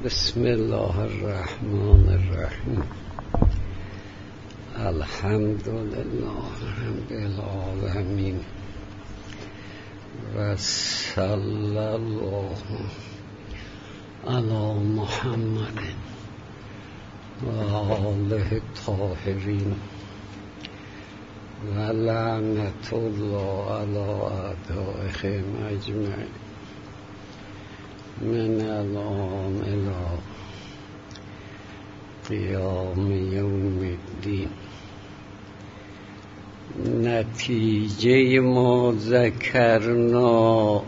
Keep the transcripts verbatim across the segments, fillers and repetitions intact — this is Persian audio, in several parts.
بسم الله الرحمن الرحیم. الحمد لله رب العالمین و صلی الله علی محمد و آله الطاهرین و لعنت الله علی اعدائهم اجمعین من الان الی قیام یوم الدین. نتیجه ما ذکرنا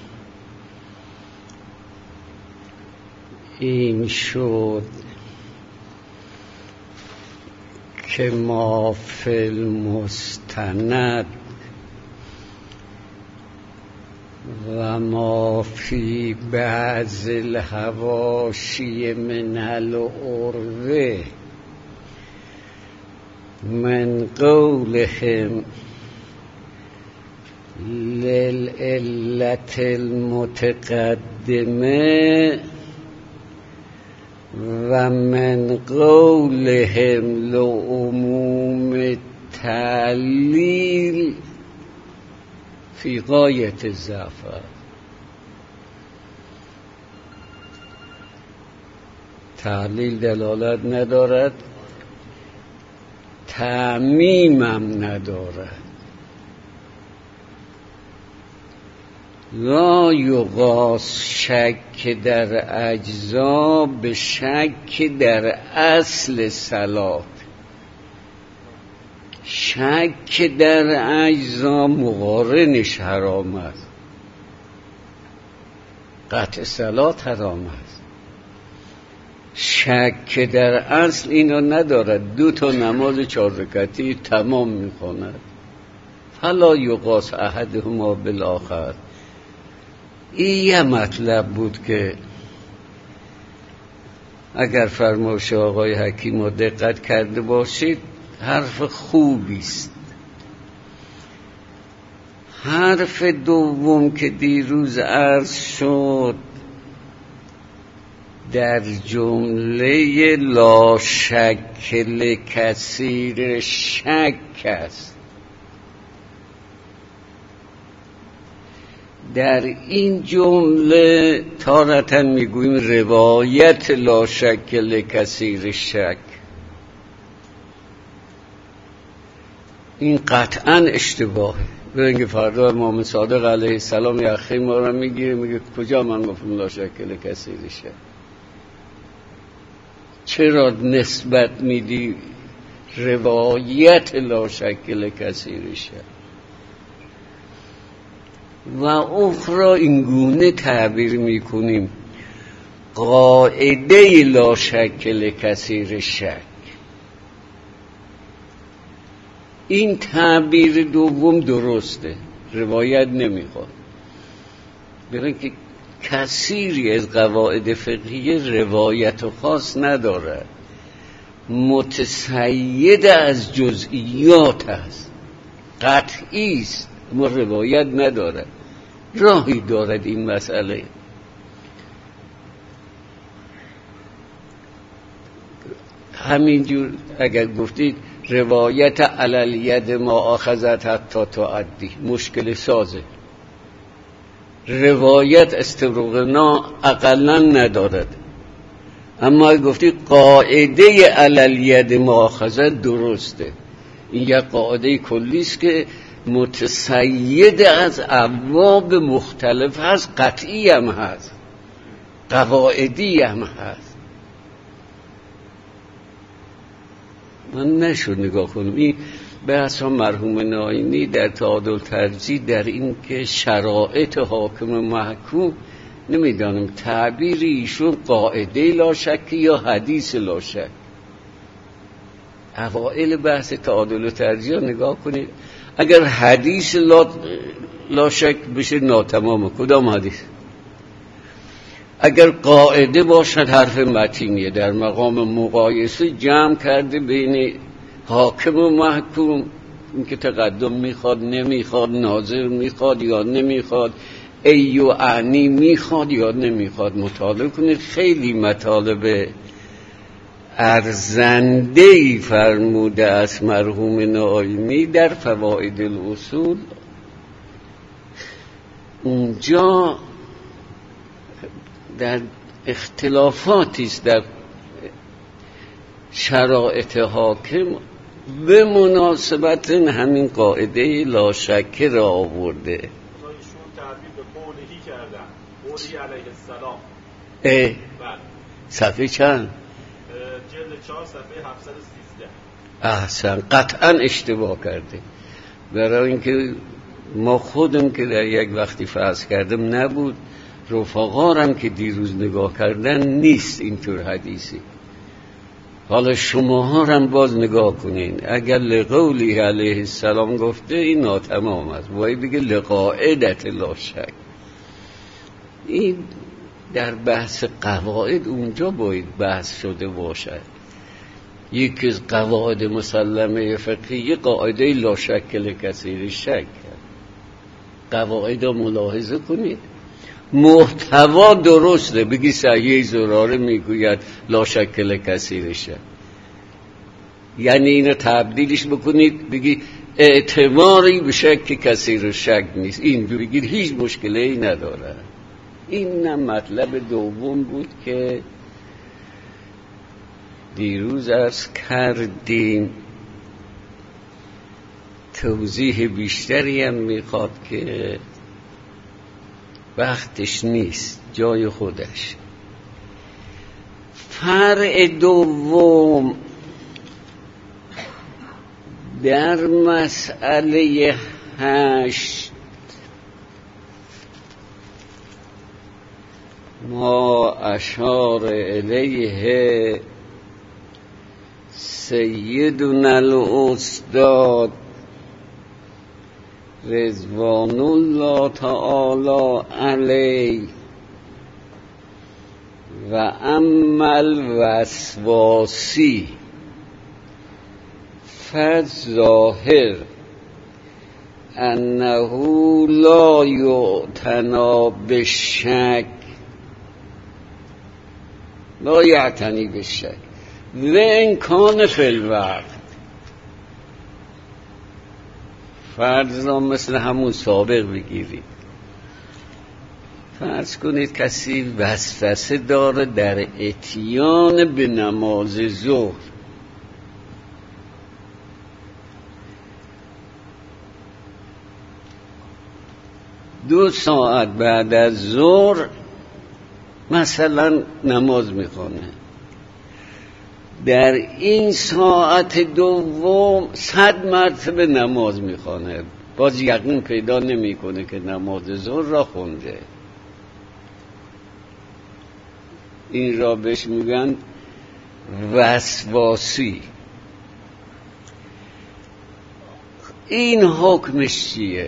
این شد که ما فی المستند و ما فی بعض الحواشی من العروه من قولهم للعلة المتقدمه و من قولهم لعموم التعلیل فی غایت الضعف. تعلیل دلالت ندارد، تعمیمم ندارد. لا یقاس شک در اجزا به شک در اصل صلات. شک در اجزا مقارنش حرام است، قطع صلات حرام است. شک در اصل اینو ندارد. دو تا نماز چهار رکعتی تمام میخواند، فلا یقاس احدهما بالآخر. این یه مطلب بود که اگر فرمایش آقای حکیم رو دقت کرده باشید حرف خوبی است. حرف دوم که دیروز عرض شد در جمله لا شک لکثیر شک است. در این جمله تارةً میگوییم روایت لا شک لکثیر شک. این قطعاً اشتباهه. ببینید فردا امام صادق علیه السلام یه اخی ما رو میگیره میگه کجا من گفتم لا شک لکثیر شک؟ چرا نسبت میدی روایت لا شک لکثیر شک؟ و اخرى اینگونه تعبیر میکنیم قاعده لا شک لکثیر شک. این تعبیر دوم درسته، روایت نمیخواد. ببین که کثیری از قواعد فقهیه روایت خاص نداره، متسید از جزئیات است، قطعی است، اما روایت نداره. راهی دارد این مسئله. همینجور اگر گفتید روایت علل ید ما آخذت حتی تعدی مشکل سازه. روایت استبرقنا اقلا ندارد، اما اگر گفتید قاعده علل ید ما آخذت درسته. این یک قاعده کلی است که متسید از ابواب مختلف هست، قطعی هم هست، قواعدی هم هست. من نشد نگاه کنم. این بحث ها مرحوم ناینی در تعادل ترجیح در این که شرایط حاکم محکوم، نمیدانم تعبیر ایشون قاعده لا شک یا حدیث لا شک. اوائل بحث تعادل ترجیح نگاه کنید، اگر حدیث لا, لا شک بشه ناتمامه. کدام حدیث؟ اگر قاعده باشد حرف متینیه، در مقام مقایسه جمع کرده بین حاکم و محکوم، این که تقدم میخواد نمیخواد، ناظر میخواد یا نمیخواد، ای و اعنی میخواد یا نمیخواد مطالعه کنید. خیلی مطالب ارزنده‌ای فرموده از مرحوم ناعیمی در فواید الاصول. اونجا در اختلافاتی است در شرایط حاکم به مناسبت همین قاعده لا شک را آورده. ایشون تعبیر به قولهی کردن، قولی علیه السلام. اه بله. صفحه چند؟ جلد چهار صفحه هفتصد و سیزده. احسن، قطعا اشتباه کرده. برای اینکه ما خودم که در یک وقتی فرض کردم نبود، رفقارم که دیروز نگاه کردن نیست اینطور حدیثی. حالا شماها هم باز نگاه کنین، اگر لقولی علیه السلام گفته این ناتمام است، باید بگه لقاعدت لا شک. این در بحث قواعد اونجا باید بحث شده باشد. یکی از قواعد مسلمه فقهی قاعده لا شک لکثیر شک. قواعد رو ملاحظه کنید، محتوا درسته. بگی صحیح زراره میگوید لا شک لکثیر شک، یعنی اینو تبدیلش بکنید بگی اعتباری به شک کثیر شک نیست، این بگید هیچ مشکلی نداره. این مطلب دوم بود که دیروز عرض کردیم. توضیح بیشتری هم میخواد که وقتش نیست، جای خودش. فرع دوم در مسئله هشت ما اشار الیه سیدنا الاستاد رضوان الله تعالی علیه و اما الوسواسی فالظاهر انه لا یعتنا بالشک لا یعتنی بالشک و ان کان فی الوقت. فرض را مثل همون سابق بگیرید. فرض کنید کسی وسوسه داره در اتیان به نماز ظهر، دو ساعت بعد از ظهر مثلا نماز میخونه، در این ساعت دوم صد مرتبه نماز میخونه، باز یقین پیدا نمیکنه که نماز ظهر را خونده. این را بهش میگن وسواسی. این حکمش چیه؟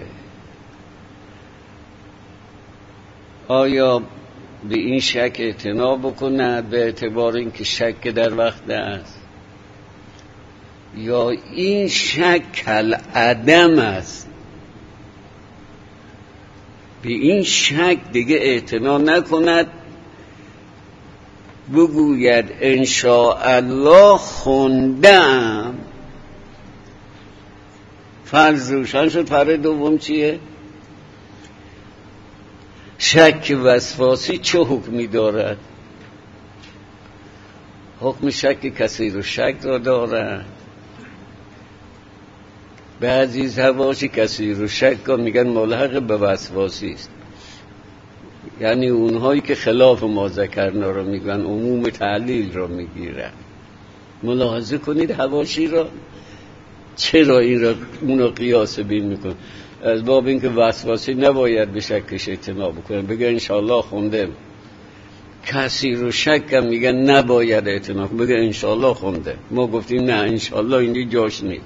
آیا به این شک اعتنا بکند به اعتبار اینکه شک در وقت است، یا این شک العدم است؟ به این شک دیگه اعتنا نکند، بگوید انشاءالله خوندم. فرض روشن شد. فرض دوم چیه؟ شک وسواسی چه حکمی دارد؟ حکم شک کثیر و شک را دارد. بعضی حواشی کثیر و شک را میگن ملحق به وسواسی است، یعنی اونهایی که خلاف ما ذکرنا رو میگن، عموم تعلیل را میگیرن. ملاحظه کنید حواشی را چرا این را اون را قیاس بین میکن. از باب اینکه وسواسی نباید به شکش اعتنا بکنن، بگه انشالله خوندم. کسی رو شک هم میگن نباید اعتنا کنن، بگه انشالله خونده. ما گفتیم نه، انشالله اینجا جاش نیست.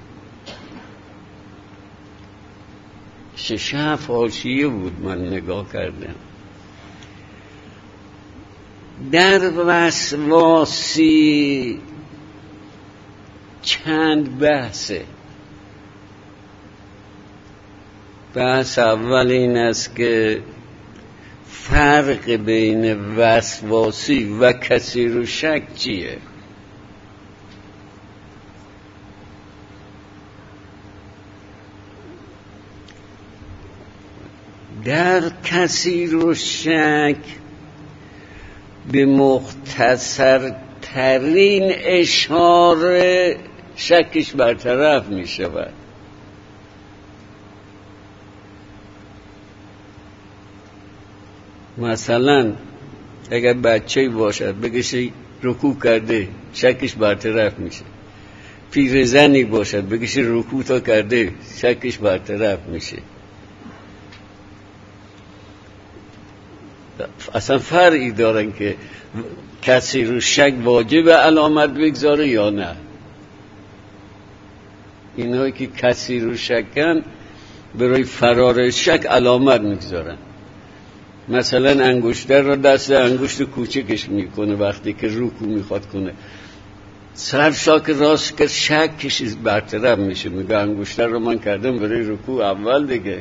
شش هفت حاشیه بود من نگاه کردم. در وسواسی چند بحثه. بحث اول این است که فرق بین وسواسی و کثیر الشک چیه؟ در کثیر الشک به مختصر ترین اشاره شکش برطرف می شود. مثلا اگر بچه باشد بگشی رکوع کرده شکش برطرف میشه، پیرزنی باشد بگشی رکوع تا کرده شکش برطرف میشه. اصلا فرقی دارن که کسی رو شک واجب علامت بگذاره یا نه. اینایی که کسی رو شکن برای فرار شک علامت میگذارن. مثلا انگشتر رو دست انگشت کوچکش میکنه وقتی که رکوع میخواد کنه، سر شاک راست که شکش برطرف میشه، میگه انگشتر رو من کردم برای رکوع اول دیگه.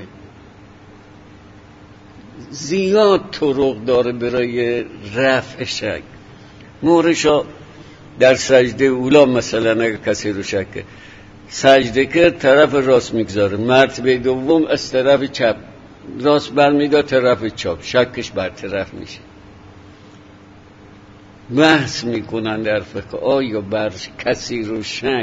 زیاد طرق داره برای رفع شک. مورشا در سجده اولا مثلا اگر کسی رو شکه سجده که طرف راست میگذاره، مرتبه دوم از طرف چپ راست برمیدار طرف چپ، شکش برطرف میشه. بحث میکنن در فقه آیا بر کسی رو شک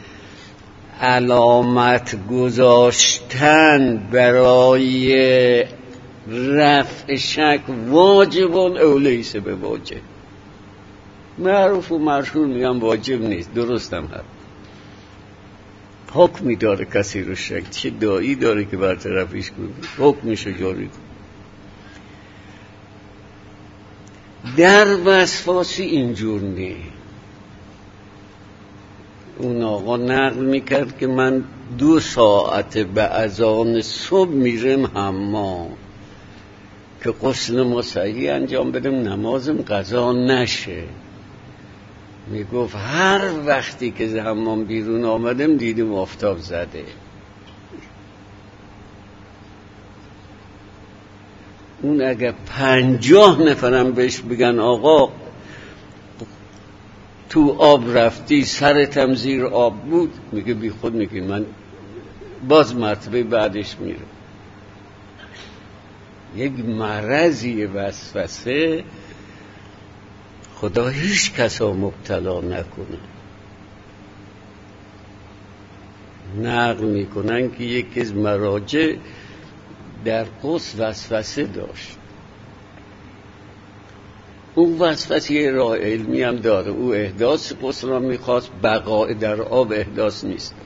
علامت گذاشتن برای رفع شک واجب او لیس به واجب؟ معروف و مشهور میگن واجب نیست، درستم هست. حکمی داره کسی رو شک، چه دایی داره که برطرفش کنه، حکمشو جاری کنه. در وسواسی اینجور نیست. اون آقا نقل میکرد که من دو ساعت به اذان صبح میرم حمام که غسل ما صحیح انجام بدم نمازم قضا نشه. میگفت هر وقتی که از حمام بیرون آمدم دیدم آفتاب زده. اون اگه پنجاه نفرم بهش بگن آقا تو آب رفتی سرتم زیر آب بود، میگه بی خود میگه من باز مرتبه بعدش میره. یک مرضی وسوسه خدا هیچ کسا مبتلا نکنه. نقل میکنن که یکی از مراجع در قصد وسوسه داشت. اون وسوسه راه علمی هم داره، او احداث قصد را میخواست، بقای در آب احداث نیست.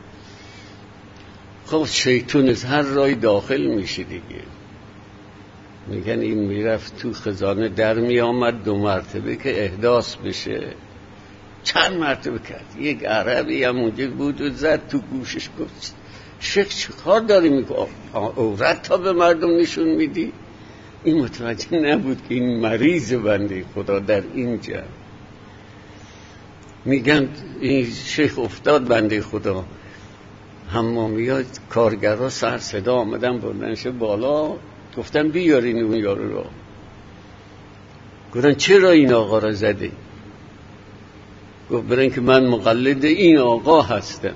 خب شیطان از هر رای داخل میشه دیگه. میگن این میرفت تو خزانه در میامد دو مرتبه که احداث بشه، چند مرتبه کرد. یک عربی هم اونجا بود و زد تو گوشش گفت شیخ چه کار داری میگه عورت تا به مردم نشون میدی؟ این متوجه نبود که این مریض بنده خدا در اینجا. میگن این شیخ افتاد بنده خدا، حمامیات کارگرها سر صدا آمدن بردنش بالا، گفتن بیارین اون یارو را. گفتن چرا این آقا را زده؟ گفت برن که من مقلد این آقا هستم.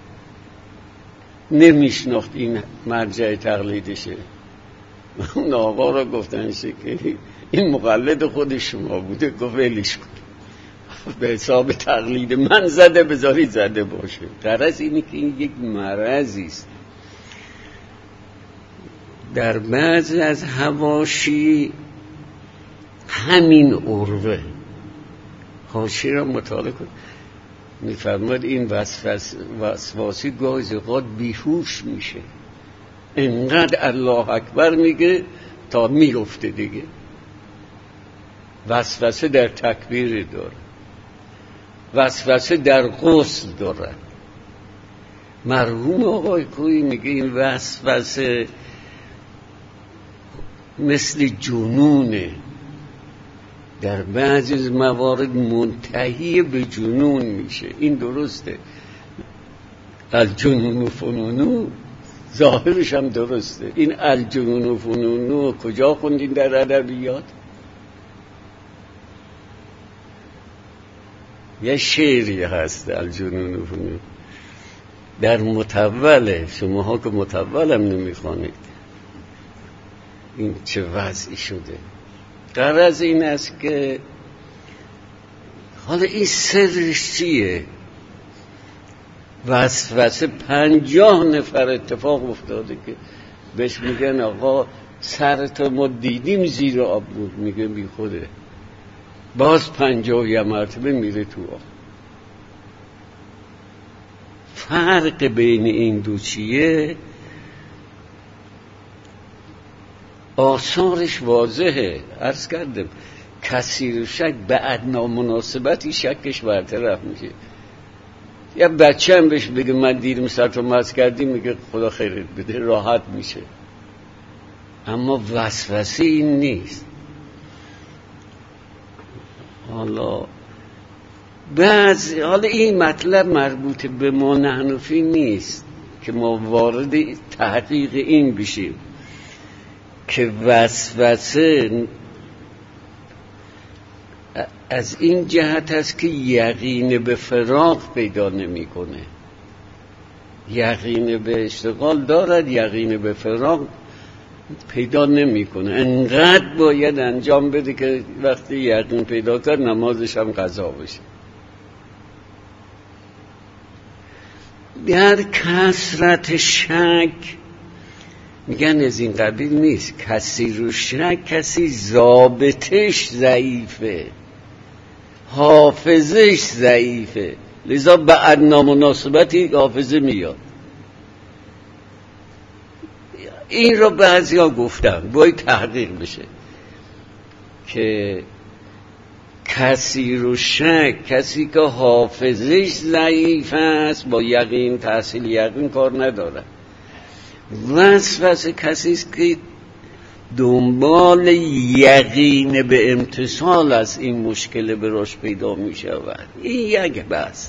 نمیشناخت این مرجع تقلیدشه. اون آقا را گفتن که این مقلد خود شما بوده. گفت ولیش کن، به حساب تقلید من زده، بذاری زده باشه. غرض اینه که این یک مرضی است. در بعضی از حواشی همین عروه حاشیه را مطالعه کن، میفرماد این وسواسی گاهی اوقات بیهوش میشه، انقدر الله اکبر میگه تا میفته دیگه. وسوسه در تکبیر داره، وسوسه در غسل داره. مرحوم آقای کویی میگه این وسوسه مثل جنونه، در بعضی از موارد منتهی به جنون میشه. این درسته، از جنون و فنونو ظاهرش هم درسته. این الجنون و فنون کجا خوندین در ادبیات؟ یه شعری هست الجنون و فنون در مطوله، شماها که مطولم نمیخوانید. این چه وضعی شده. غرض این است که حالا این سرش چیه؟ وسوسه پنجاه نفر اتفاق افتاده که بهش میگن آقا سرتو ما دیدیم زیر آب بود، میگه بی خوده، باز پنجاه یه مرتبه میره تو آب. فرق بین این دو چیه؟ آثارش واضحه. عرض کردم کثیر شک به ادنا مناسبتی شکش برطرف میشه. یه بچه هم بهش بگه من دیرم سرتو مز کردی، میگه خدا خیرت بده، راحت میشه. اما وسوسه این نیست. حالا بعض حالا این مطلب مربوط به ما نحنفی نیست که ما وارد تحقیق این بشیم که وسوسه از این جهت است که یقین به فراق پیدا نمی کنه. یقین به اشتغال دارد، یقین به فراق پیدا نمی کنه. انقدر باید انجام بده که وقتی یقین پیدا کرد نمازش هم قضا بشه. در کثرت شک میگن از این قبیل نیست. کسی رو شک، کسی ضابطش ضعیفه، حافظش ضعیفه، لذا به ادنا مناسبتی حافظه میاد. این رو بعضی ها گفتن باید تحقیق بشه که کسی رو شک، کسی که حافظش ضعیف است با یقین تحصیل یقین کار نداره. وسوسه کسی است که دنبال یقین به امتصال از این مشکل براش پیدا می شود. این یک بحث.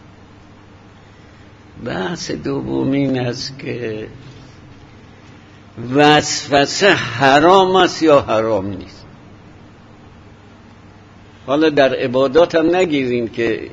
بحث دومین است که وسوسه حرام است یا حرام نیست. حالا در عبادات هم نگیریم که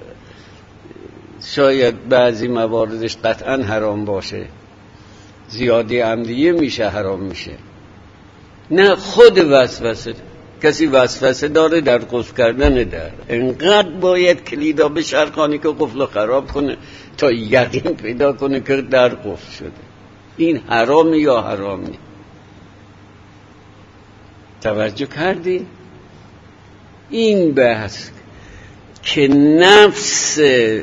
شاید بعضی مواردش قطعا حرام باشه، زیادی عمدیه میشه حرام میشه. نه، خود وسوسه. کسی وسوسه داره در قفل کردن در، انقدر باید کلیدا به شرخانی که قفل خراب کنه تا یقین پیدا کنه که در قفل شده. این حرام یا حرام نیست؟ توجه کردین؟ این بحث که نفس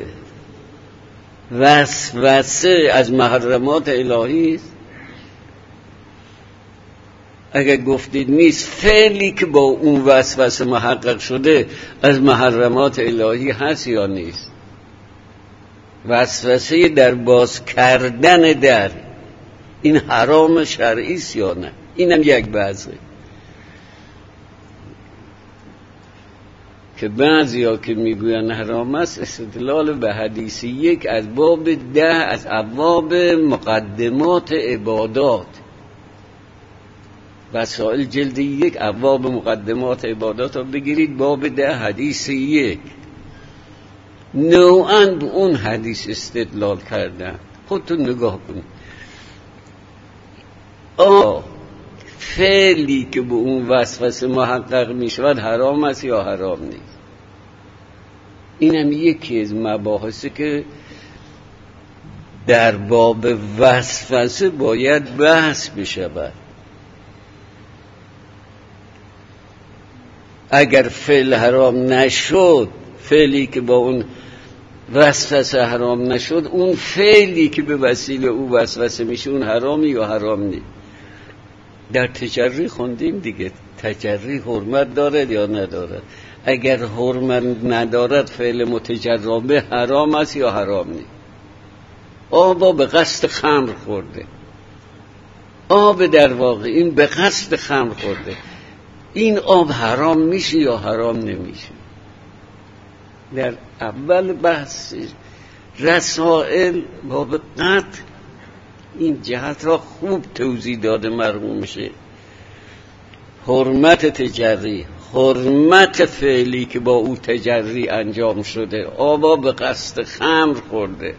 وسوسه از محرمات الهی است. اگر گفتید نیست، فعلی که با اون وسوسه محقق شده از محرمات الهی هست یا نیست؟ وسوسه در باز کردن در، این حرام شرعی است یا نه؟ اینم یک بحثه که بعضی ها که میگوین حرام است استدلال به حدیث یک از باب ده از ابواب مقدمات عبادات، وسائل جلد یک ابواب مقدمات عبادات رو بگیرید، باب ده حدیث یک، نوعاً به اون حدیث استدلال کردن. خودتون نگاه کنید. آه فعلی که به اون وسوسه محقق می شود حرام است یا حرام نیست؟ اینم یکی از مباحثی که در باب وسوسه باید بحث بشود. اگر فعل حرام نشد، فعلی که با اون وسوسه حرام نشد، اون فعلی که به وسیله او وسوسه میشه اون حرامی یا حرام نیست؟ در تجری خوندیم دیگه، تجری حرمت دارد یا ندارد؟ اگر حرمت ندارد فعل متجربه حرام است یا حرام نیست؟ آبا به قصد خمر خورده، آب در واقع این به قصد خمر خورده، این آب حرام میشه یا حرام نمیشه؟ در اول بحث رسائل باب قطع این جهت را خوب توضیح داده مرحوم میشه. حرمت تجری، حرمت فعلی که با او تجری انجام شده، آبا به قصد خمر خورده،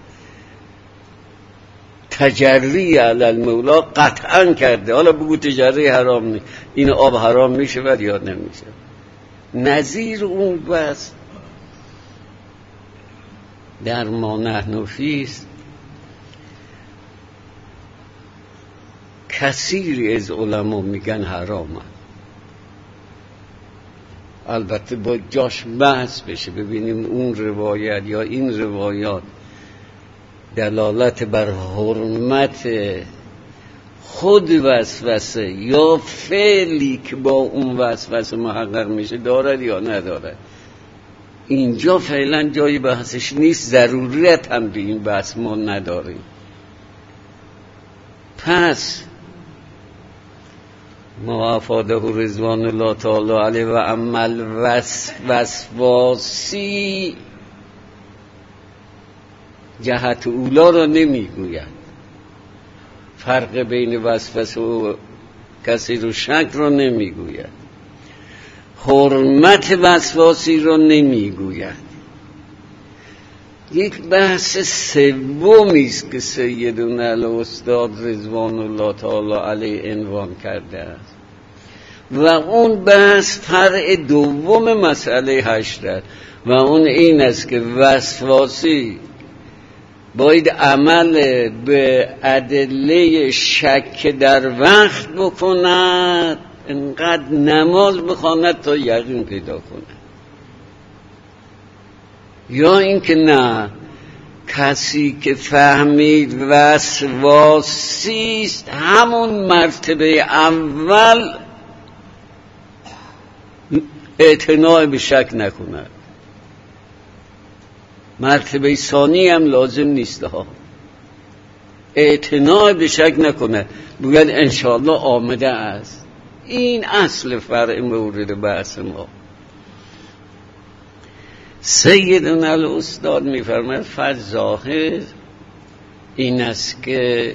تجری علی المولا قطعا کرده، حالا بگو تجری حرام نیست، این آب حرام میشه و یا نمیشه. نظیر اون بس در ما نحن فیست کثیری از علما میگن حرامه، البته با جاش بحث بشه ببینیم اون روایت یا این روایات دلالت بر حرمت خود وسوسه یا فعلی که با اون وسوسه محقق میشه دارد یا ندارد. اینجا فعلا جای بحثش نیست، ضرورت هم به این بحث ما نداریم. پس ما افاده رضوان الله تعالی علیه و عمل وسواسی جهت اولا را نمیگوید، فرق بین وسوسه و کسی رو شک را نمیگوید، حرمت وسواسی را نمیگوید. یک بحث سومی است که سیدنا الاستاد رضوان الله تعالی علیه عنوان کرده است و اون بحث فرع دوم مسئله هشت و اون این است که وسواسی باید عمل به ادله شک در وقت بکند، انقدر نماز بخواند تا یقین پیدا کند، یا اینکه نه کسی که فهمید وسواسی است همون مرتبه اول اعتناع به شک نکند، مرتبه ثانی هم لازم نیست ها، اعتناع به شک نکنه، بگید انشاءالله آمده است. این اصل فرع مورد بحث ما. سیدنا الاستاد میفرماید فظاهر این است که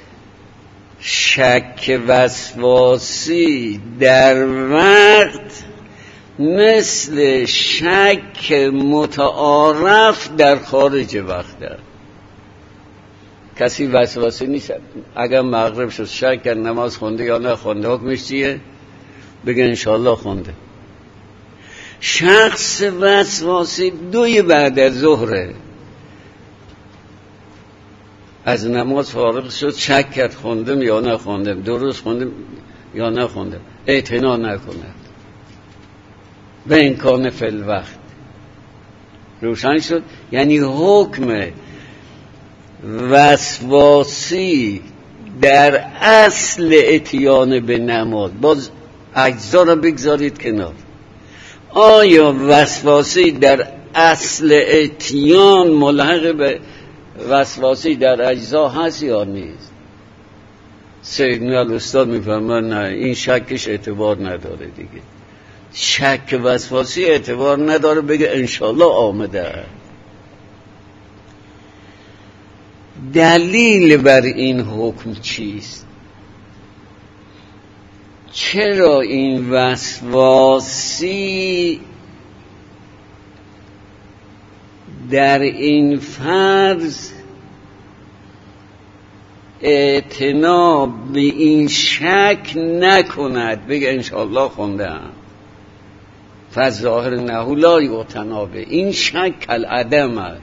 شک وسواسی در وقت مثل شک متعارف در خارج وقت است. کسی وسواسی نیست اگر مغرب شد شک کرد نماز خونده یا نه خونده، حکمش چیه؟ بگه انشاءالله خونده. شخص وسواسی دوی بعد از ظهره از نماز فارغ شد شک کرد خوندم یا نه خوندم، درست خوندم یا نه خوندم، اعتنا نکند به امکان فی الوقت. روشن شد؟ یعنی حکم وسواسی در اصل اتیان به نماز، باز اجزا را بگذارید کنار، آیا وسواسی در اصل اتیان ملحق به وسواسی در اجزا هست یا نیست؟ سیدنا الاستاد میفهمن نه، این شکش اعتبار نداره دیگه، شک وسواسی اعتبار نداره، بگه انشالله آمده. دلیل بر این حکم چیست؟ چرا این وسواسی در این فرض اعتنا به این شک نکند، بگه انشاءالله خوندم؟ فظاهر نهو لا یعتنا به، این شک العدم است.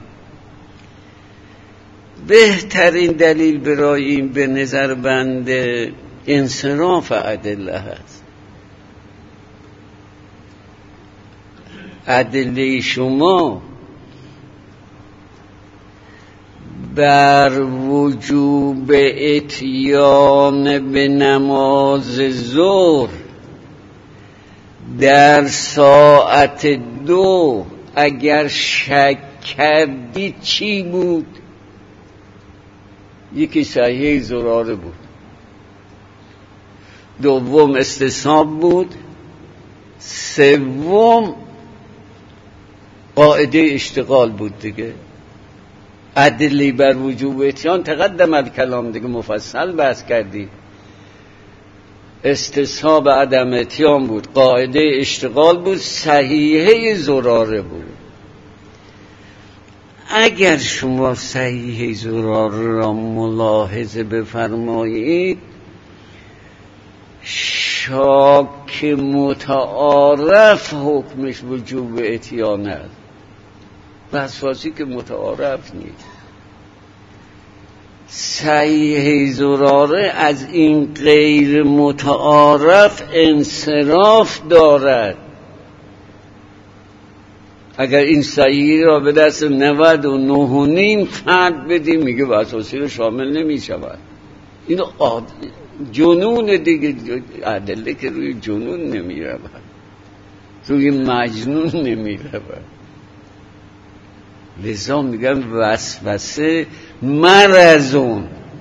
بهترین دلیل برای این به نظر بنده انصراف ادله هست. ادله شما بر وجوب اتیان به نماز ظهر در ساعت دو اگر شک کردی چی بود؟ یکی صحیح زراره بود، دوم استصحاب بود، سوم قاعده اشتغال بود دیگه. ادله بر وجوب اتیان تقدم الکلام، دیگه مفصل بحث کردی. استصحاب عدم اتیان بود، قاعده اشتغال بود، صحیحه زراره بود. اگر شما صحیحه زراره را ملاحظه بفرمایید، شاک متعارف حکمش وجوب اتیان است، وسواسی که متعارف نیست. صحیح زراره از این غیر متعارف انصراف دارد. اگر این صحیح را به دست نود و نه و نیم فرد بدیم، میگه وسواسی رو شامل نمی شود. این جنون دیگه، ادله که روی جنون نمی رود، روی مجنون نمی رود. لذا میگن وسوسه مرضون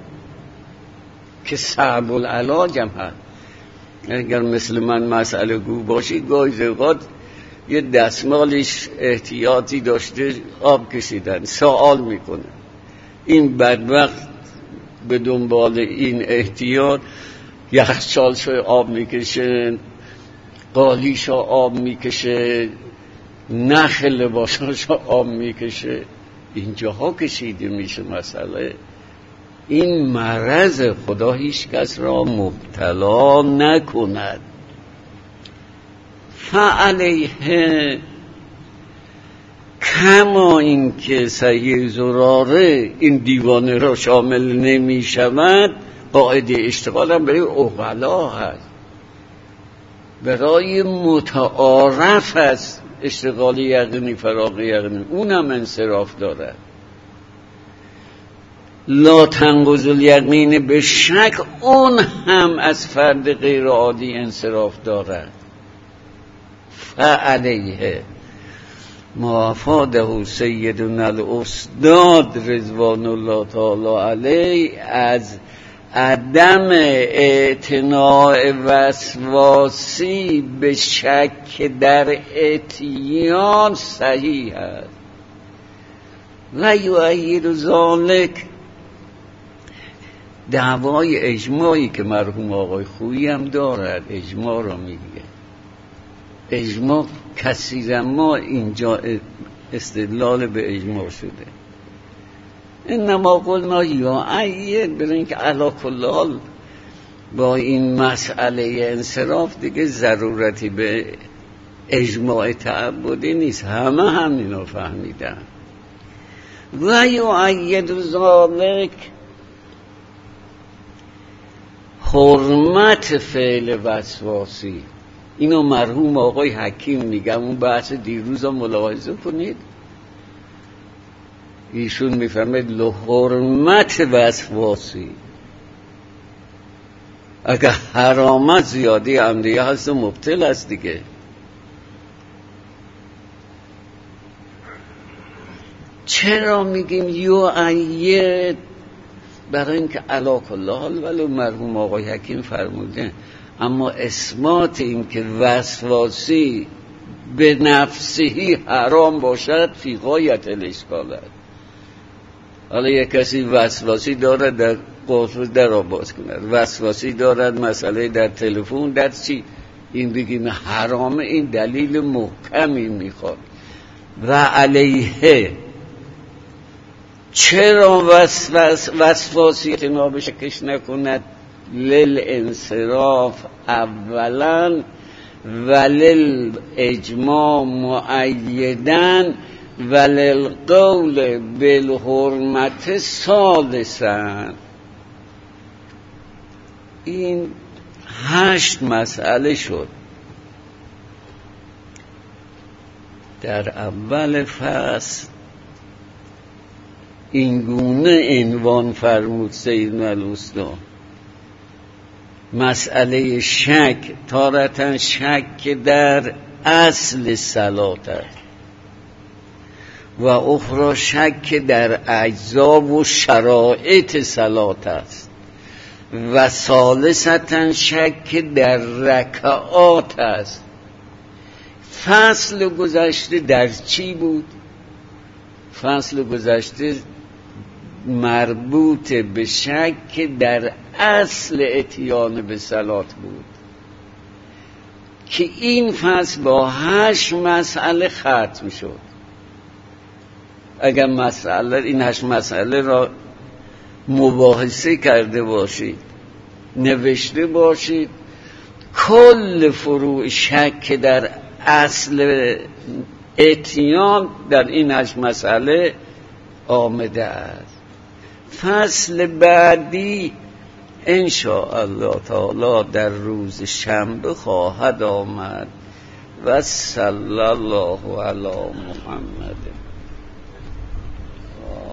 که صعب العلاج هم هست. اگر مثل من مسئله گو باشی، گاهی اوقات یه دستمالش احتیاطی داشته آب کشیدن، سوال میکنه، این بدبخت به دنبال این احتیاط یخچالشو آب میکشه، قالیشو آب میکشه، نخ لباساشو آب میکشه، اینجاها کشیده میشه مسئله. این مرض خدا هیچ کس را مبتلا نکند. فعلیه کما این که صحیح زراره این دیوانه را شامل نمی شود، قاعده اشتغال هم برای عقلا هست، برای متعارف هست. اشتغال یقینی، فراغ یقینی، اونم انصراف دارد. لا تنقض الیقین به شک، اون هم از فرد غیر عادی انصراف دارد. فعلیه ما افاده سیدنا الاستاد رضوان الله تعالی علیه از عدم اعتناء وسواسی به شک در اتیان صحیح است. و یؤید ذالک، دعوای اجماعی که مرحوم آقای خویی هم دارد، اجماع را میگه. اجماع کثیرا ما اینجا استدلال به اجماع شده. انما قلنا یا اید، برای اینکه علا کل حال با این مسئله انصراف دیگه ضرورتی به اجماع تعبدی نیست، همه همین رو فهمیدن. و یؤید ذالک حرمت فعل وسواسی. اینو مرحوم آقای حکیم میگم، اون بحث دیروز رو ملاحظه کنید. ایشون میفهمد لحرمت وسواسی، اگر حرامت زیادی عمدیه هست مبتل است دیگه. چرا میگیم یو اید؟ برای اینکه علا کل حال ولو مرحوم آقای حکیم فرموده، اما اثبات این که وسواسی به نفسهی حرام باشد فی غایت الاشکال است. حالا یک کسی وسواسی دارد در قفل در را باز کند، وسواسی دارد مسئله در تلفن، در چی؟ این بگیم حرامه، این دلیل محکمی میخواد. و علیه چرا وسواس وسواسی اجتناب شکش نکند؟ للانصراف اولا ولل اجماع مؤیدن وللقول بالحرمت ثالثا. این هشت مسئله شد. در اول فصل این گونه عنوان فرمود سیدنا الاستاد: مسئله شک، تارتاً شک در اصل صلات است و اخرى شک در اجزا و شرایط صلات است و ثالثاً شک در رکعات است. فصل گذشته در چی بود؟ فصل گذشته مربوط به شک در اصل اتیان به صلات بود که این فصل با هشت مسئله ختم شد. اگر مسئله این هشت مسئله را مباحثه کرده باشید، نوشته باشید، کل فروع شک در اصل اتیان در این هشت مسئله آمده است. فصل بعدی ان شاء الله تعالی در روز شنبه خواهد آمد و صلی الله علی محمد.